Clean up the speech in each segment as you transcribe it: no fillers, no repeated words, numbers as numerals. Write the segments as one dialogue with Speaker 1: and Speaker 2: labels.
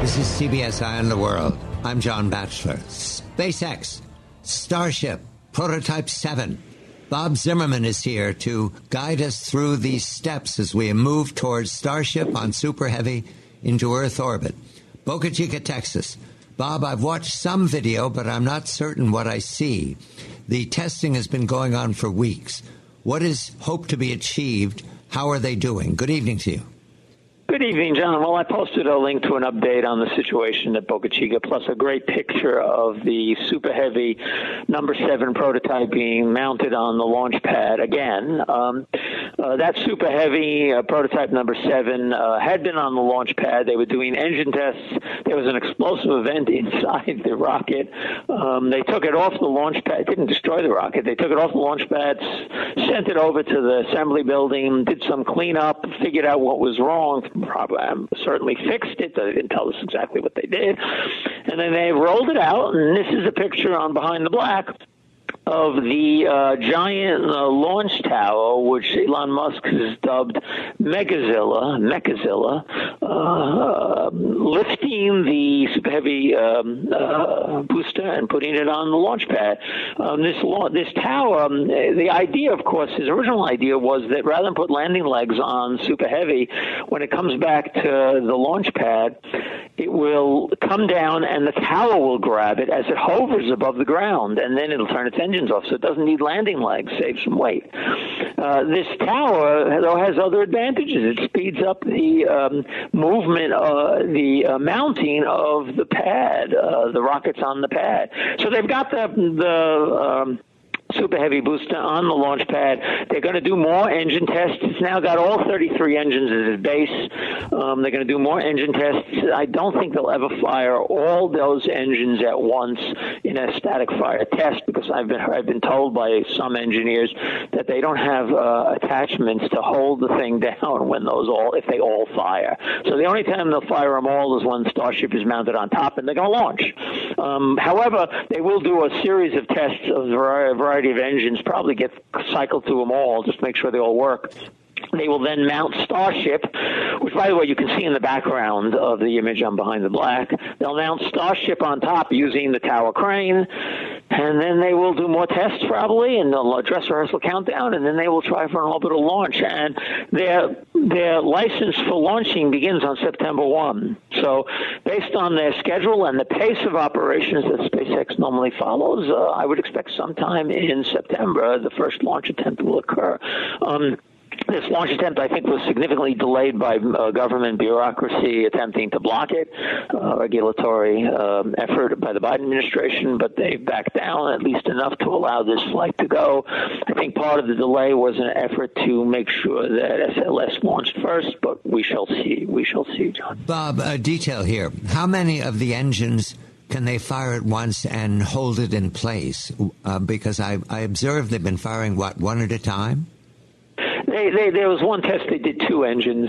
Speaker 1: This is CBS Eye on the World. I'm John Batchelor. SpaceX, Starship, Prototype 7. Bob Zimmerman is here to guide us through these steps as we move towards Starship on Super Heavy into Earth orbit. Boca Chica, Texas. Bob, I've watched some video, but I'm not certain what I see. The testing has been going on for weeks. What is hoped to be achieved? How are they doing? Good evening to you.
Speaker 2: Good evening, John. Well, I posted a link to an update on the situation at Boca Chica, plus a great picture of the Super Heavy number 7 prototype being mounted on the launch pad again. That Super Heavy prototype number 7 had been on the launch pad. They were doing engine tests. There was an explosive event inside the rocket. They took it off the launch pad. It didn't destroy the rocket. They took it off the launch pad, sent it over to the assembly building, did some cleanup, figured out what was wrong, certainly fixed it. They didn't tell us exactly what they did. And then they rolled it out, and this is a picture on Behind the Black of the giant launch tower, which Elon Musk has dubbed Megazilla, lifting the Super Heavy booster and putting it on the launch pad. This tower, the idea, of course, his original idea was that rather than put landing legs on Super Heavy, when it comes back to the launch pad, it will come down and the tower will grab it as it hovers above the ground, and then it'll turn its engines off, so it doesn't need landing legs, save some weight. This tower, though, has other advantages. It speeds up the movement, the mounting of the pad, the rockets on the pad. So they've got the Super Heavy booster on the launch pad. They're going to do more engine tests. It's now got all 33 engines as its base. They're going to do more engine tests. I don't think they'll ever fire all those engines at once in a static fire test, because I've been told by some engineers that they don't have attachments to hold the thing down when if they all fire. So the only time they'll fire them all is when Starship is mounted on top and they're going to launch. However, they will do a series of tests of a variety of engines, probably get cycled through them all, just make sure they all work. They will then mount Starship, which, by the way, you can see in the background of the image on Behind the Black. They'll mount Starship on top using the tower crane, and then they will do more tests probably, and they'll dress rehearsal countdown, and then they will try for an orbital launch. And their license for launching begins on September 1. So based on their schedule and the pace of operations that SpaceX normally follows, I would expect sometime in September the first launch attempt will occur. This launch attempt, I think, was significantly delayed by government bureaucracy attempting to block it, regulatory effort by the Biden administration, but they backed down at least enough to allow this flight to go. I think part of the delay was an effort to make sure that SLS launched first, but we shall see. We shall see, John.
Speaker 1: Bob, detail here. How many of the engines can they fire at once and hold it in place? Because I observed they've been firing, one at a time?
Speaker 2: There was one test they did 2 engines.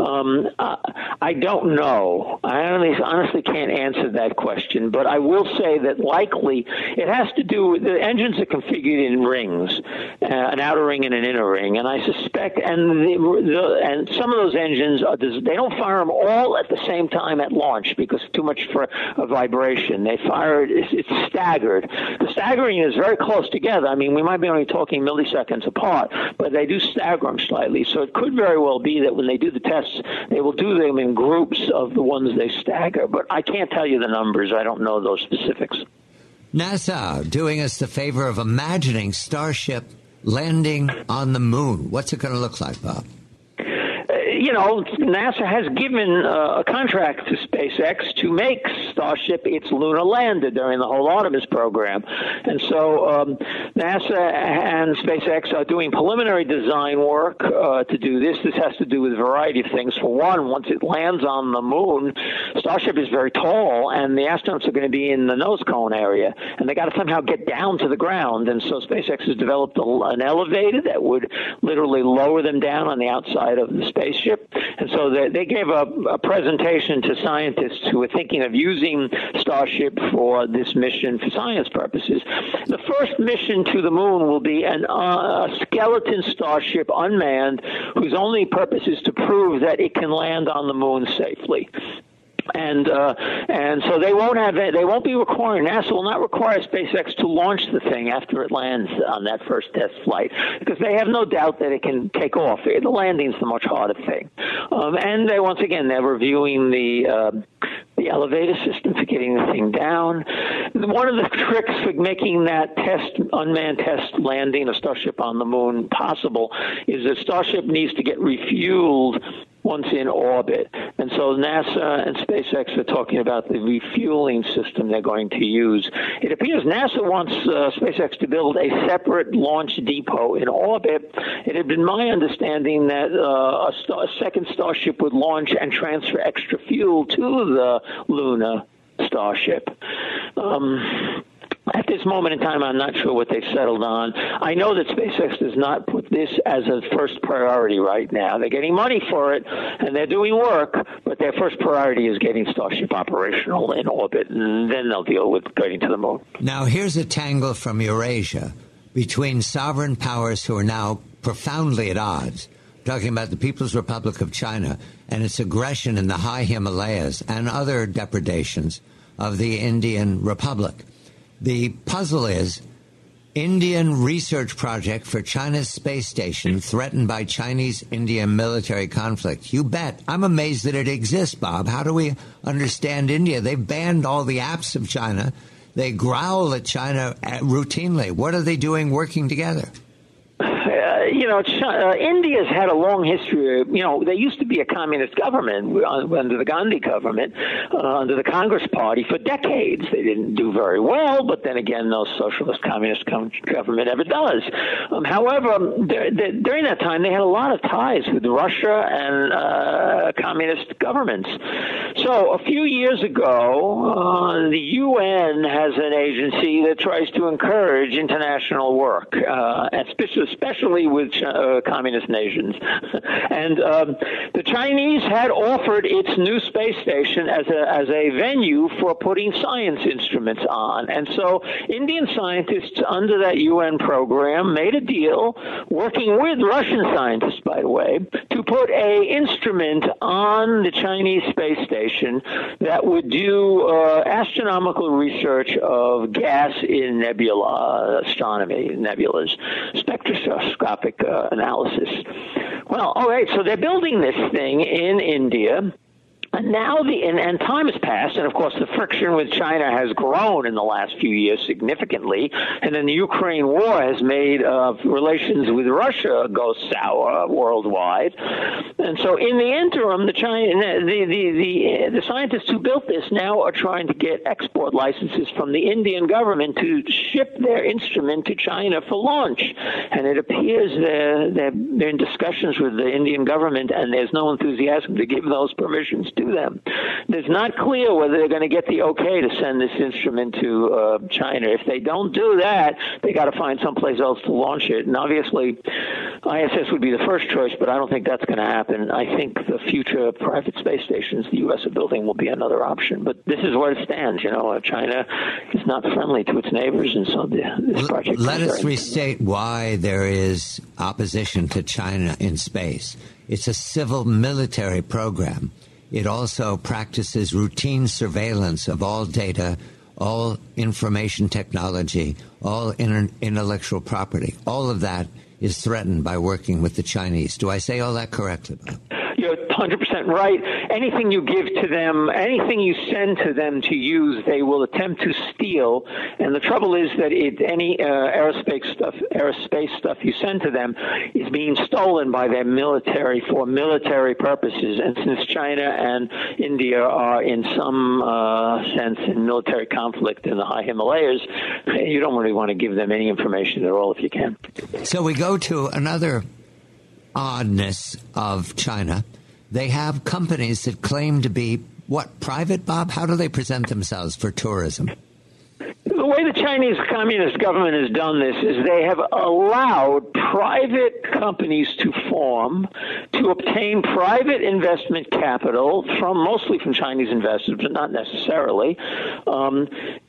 Speaker 2: I don't know. I honestly can't answer that question, but I will say that likely it has to do with the engines are configured in rings, an outer ring and an inner ring, and I suspect, and some of those engines, they don't fire them all at the same time at launch because too much for a vibration. They fire it's staggered. The staggering is very close together. I mean, we might be only talking milliseconds apart, but they do stagger them slightly. So it could very well be that when they do the tests, they will do them in groups of the ones they stagger. But I can't tell you the numbers. I don't know those specifics.
Speaker 1: NASA doing us the favor of imagining Starship landing on the moon. What's it going to look like, Bob?
Speaker 2: NASA has given a contract to SpaceX to make Starship its lunar lander during the whole Artemis program. And so NASA and SpaceX are doing preliminary design work to do this. This has to do with a variety of things. For one, once it lands on the moon, Starship is very tall, and the astronauts are going to be in the nose cone area, and they got to somehow get down to the ground. And so SpaceX has developed an elevator that would literally lower them down on the outside of the spaceship. And so they gave a presentation to scientists who were thinking of using Starship for this mission for science purposes. The first mission to the moon will be a skeleton Starship, unmanned, whose only purpose is to prove that it can land on the moon safely. And so they won't be requiring, NASA will not require SpaceX to launch the thing after it lands on that first test flight, because they have no doubt that it can take off. The landing's the much harder thing. And they're reviewing the elevator system for getting the thing down. One of the tricks for making that unmanned test landing a Starship on the moon possible is that Starship needs to get refueled once in orbit. And so NASA and SpaceX are talking about the refueling system they're going to use. It appears NASA wants SpaceX to build a separate launch depot in orbit. It had been my understanding that a second Starship would launch and transfer extra fuel to the lunar Starship. At this moment in time, I'm not sure what they've settled on. I know that SpaceX does not put this as a first priority right now. They're getting money for it, and they're doing work, but their first priority is getting Starship operational in orbit, and then they'll deal with getting to the moon.
Speaker 1: Now, here's a tangle from Eurasia between sovereign powers who are now profoundly at odds, talking about the People's Republic of China and its aggression in the high Himalayas and other depredations of the Indian Republic. The puzzle is Indian research project for China's space station threatened by Chinese-India military conflict. You bet. I'm amazed that it exists, Bob. How do we understand India? They've banned all the apps of China. They growl at China routinely. What are they doing working together?
Speaker 2: India's had a long history. They used to be a communist government under the Gandhi government, under the Congress Party for decades. They didn't do very well, but then again, no socialist communist government ever does. However, during that time, they had a lot of ties with Russia and communist governments. So a few years ago, the UN has an agency that tries to encourage international work, especially with communist nations. And the Chinese had offered its new space station as a venue for putting science instruments on. And so Indian scientists under that UN program made a deal, working with Russian scientists, by the way, to put a instrument on the Chinese space station that would do astronomical research of gas in nebula astronomy, nebulas, spectroscopic analysis. Well, all right, so they're building this thing in India. And now and time has passed, and of course the friction with China has grown in the last few years significantly, and then the Ukraine war has made relations with Russia go sour worldwide. And so in the interim, the scientists who built this now are trying to get export licenses from the Indian government to ship their instrument to China for launch. And it appears they're in discussions with the Indian government, and there's no enthusiasm to give those permissions to them. It's not clear whether they're going to get the okay to send this instrument to China. If they don't do that, they got to find someplace else to launch it. And obviously, ISS would be the first choice, but I don't think that's going to happen. I think the future private space stations the U.S. are building will be another option. But this is where it stands. China is not friendly to its neighbors, and so this project.
Speaker 1: Let us restate why there is opposition to China in space. It's a civil military program. It also practices routine surveillance of all data, all information technology, all intellectual property. All of that is threatened by working with the Chinese. Do I say all that correctly, Bob?
Speaker 2: You're 100% right. Anything you give to them, anything you send to them to use, they will attempt to steal. And the trouble is that any aerospace stuff you send to them is being stolen by their military for military purposes. And since China and India are in some sense in military conflict in the high Himalayas, you don't really want to give them any information at all if you can.
Speaker 1: So we go to another oddness of China. They have companies that claim to be, private, Bob? How do they present themselves for tourism?
Speaker 2: The way the Chinese Communist government has done this is they have allowed private companies to form to obtain private investment capital mostly from Chinese investors, but not necessarily,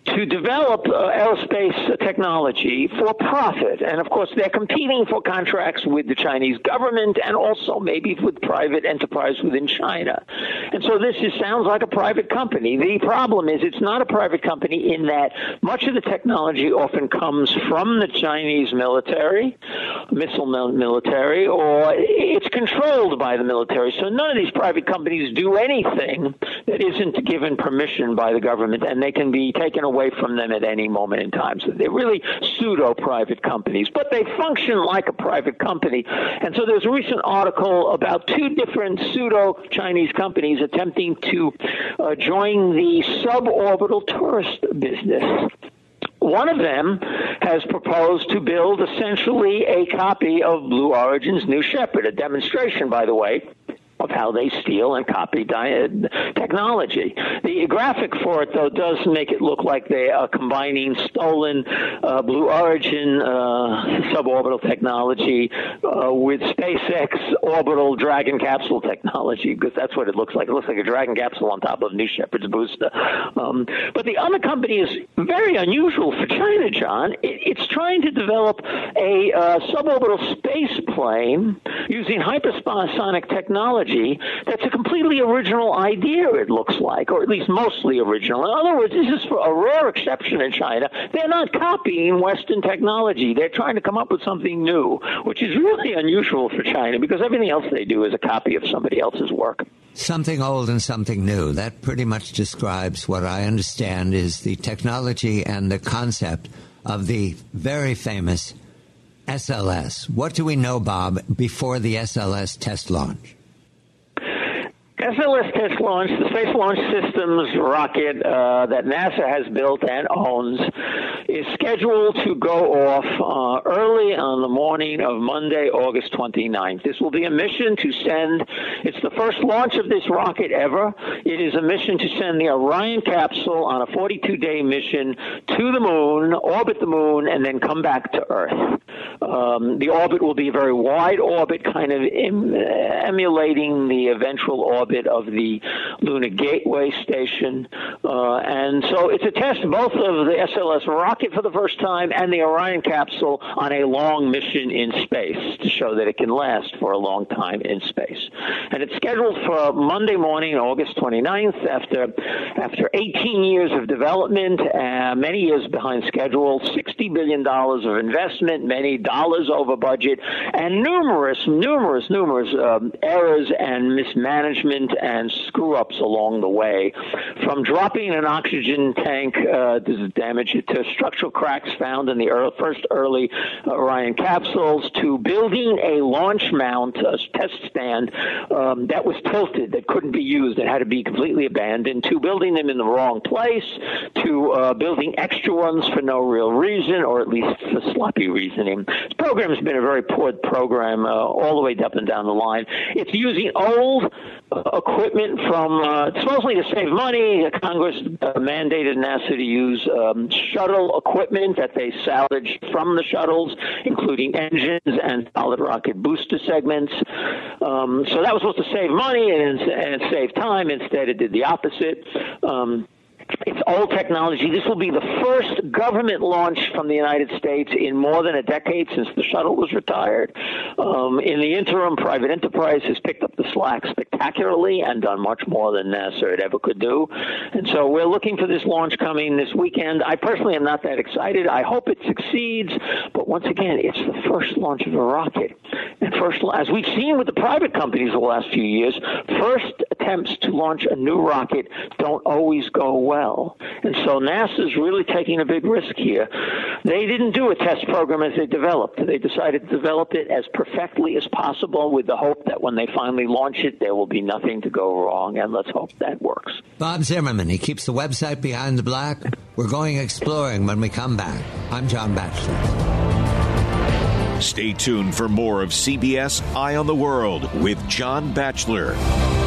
Speaker 2: to develop aerospace technology for profit. And, of course, they're competing for contracts with the Chinese government and also maybe with private enterprise within China. And so this sounds like a private company. The problem is it's not a private company in that much of the technology often comes from the Chinese military, missile military, or it's controlled by the military. So none of these private companies do anything that isn't given permission by the government, and they can be taken away from them at any moment in time. So they're really pseudo-private companies, but they function like a private company. And so there's a recent article about two different pseudo-Chinese companies attempting to join the suborbital tourist business. One of them has proposed to build essentially a copy of Blue Origin's New Shepard, a demonstration, by the way, of how they steal and copy technology. The graphic for it, though, does make it look like they are combining stolen Blue Origin suborbital technology with SpaceX orbital Dragon capsule technology, because that's what it looks like. It looks like a Dragon capsule on top of New Shepard's booster. But the other company is very unusual for China, John. It's trying to develop a suborbital space plane using hypersonic technology that's a completely original idea, it looks like, or at least mostly original. In other words, this is for a rare exception in China. They're not copying Western technology. They're trying to come up with something new, which is really unusual for China because everything else they do is a copy of somebody else's work.
Speaker 1: Something old and something new. That pretty much describes what I understand is the technology and the concept of the very famous SLS. What do we know, Bob, before the SLS test launch?
Speaker 2: SLS test launch, the Space Launch Systems rocket that NASA has built and owns, is scheduled to go off early on the morning of Monday, August 29th. This will be a mission to send, it's the first launch of this rocket ever. It is a mission to send the Orion capsule on a 42-day mission to the moon, orbit the moon, and then come back to Earth. The orbit will be a very wide orbit, kind of emulating the eventual orbit of the Lunar Gateway Station. And so it's a test both of the SLS rocket for the first time and the Orion capsule on a long mission in space to show that it can last for a long time in space. And it's scheduled for Monday morning, August 29th, after 18 years of development, many years behind schedule, $60 billion of investment, many dollars over budget, and numerous errors and mismanagement and screw-ups along the way, from dropping an oxygen tank damage to structural cracks found in the first early Orion capsules, to building a launch mount, a test stand that was tilted, that couldn't be used, that had to be completely abandoned, to building them in the wrong place, to building extra ones for no real reason, or at least for sloppy reasoning. This program has been a very poor program all the way up and down the line. It's using old equipment from, supposedly to save money. Congress mandated NASA to use shuttle equipment that they salvaged from the shuttles, including engines and solid rocket booster segments. So that was supposed to save money and save time. Instead, it did the opposite. It's old technology. This will be the first government launch from the United States in more than a decade since the shuttle was retired. In the interim, private enterprise has picked up the slack spectacularly and done much more than NASA ever could do. And so we're looking for this launch coming this weekend. I personally am not that excited. I hope it succeeds. But once again, it's the first launch of a rocket. And first, as we've seen with the private companies the last few years, first attempts to launch a new rocket don't always go well. And so NASA's really taking a big risk here. They didn't do a test program as they developed. They decided to develop it as perfectly as possible with the hope that when they finally launch it, there will be nothing to go wrong. And let's hope that works.
Speaker 1: Bob Zimmerman, he keeps the website Behind the Black. We're going exploring when we come back. I'm John Batchelor.
Speaker 3: Stay tuned for more of CBS Eye on the World with John Batchelor.